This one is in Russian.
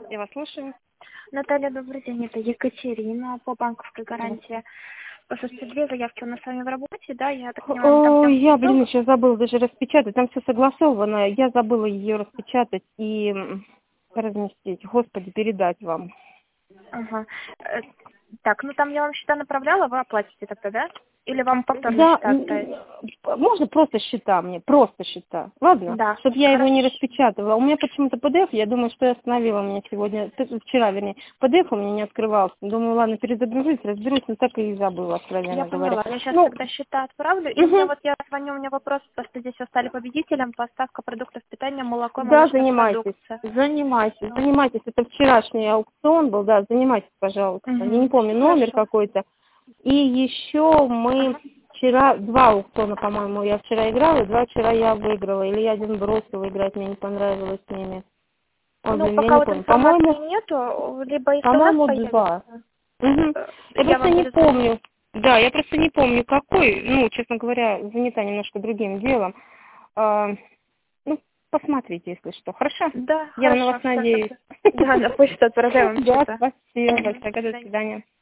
Я вас слушаю. Наталья, добрый день. Это Екатерина по банковской гарантии. Слушайте, две заявки у нас с вами в работе, да? Я так понимаю, там прям Я, еще забыла даже распечатать. Там все согласовано. Я забыла ее распечатать и разместить. Господи, передать вам. Ага. Так, ну там я вам счета направляла, вы оплатите тогда, да? Или вам повторно Да, счета отправить? можно просто счета мне, просто счета. Ладно? Да. Чтобы я его Хорошо. не распечатывала. У меня почему-то PDF, я думаю, что я остановила меня сегодня, вчера, вернее. PDF у меня не открывался. Думаю, ладно, перезагружусь, разберусь, но так и забыла, Я откровенно говоря. поняла. Я сейчас Ну, тогда счета отправлю. И угу. я звоню, у меня вопрос, просто здесь вы стали победителем, поставка продуктов питания, молоко, Да, молочная занимайтесь, продукция. занимайтесь. Это вчерашний аукцион был, да, занимайтесь, пожалуйста. Я не Угу. помню, номер Хорошо. какой-то. И еще мы Ага. вчера, два аукциона, по-моему, я вчера играла, и два вчера я выиграла. Или я один бросила играть, мне не понравилось с ними. Ой, Ну, блин, я пока не вот помню. информации нету, либо если у нас Два. появится, Угу. Я я просто вам не перезвоню. помню. Да, я просто не помню, какой. Ну, честно говоря, занята немножко другим делом. А, ну, посмотрите, если что. Хорошо? Да, Я на хорошо, вас все надеюсь. тогда. Да, на почту отправляю вам Да, счета. спасибо Мгм. большое. До До свидания. свидания.